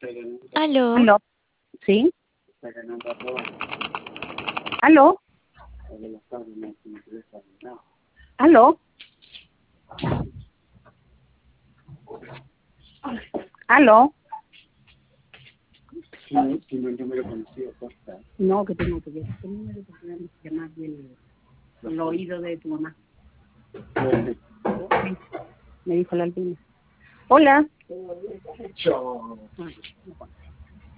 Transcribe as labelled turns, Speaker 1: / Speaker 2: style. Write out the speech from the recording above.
Speaker 1: Aló,
Speaker 2: ¿Aló? ¿Sí? ¿Aló? ¿Aló? ¿Aló? No, que tengo que ver este número porque me llama el oído de tu mamá. Sí, me dijo la albina. Hola.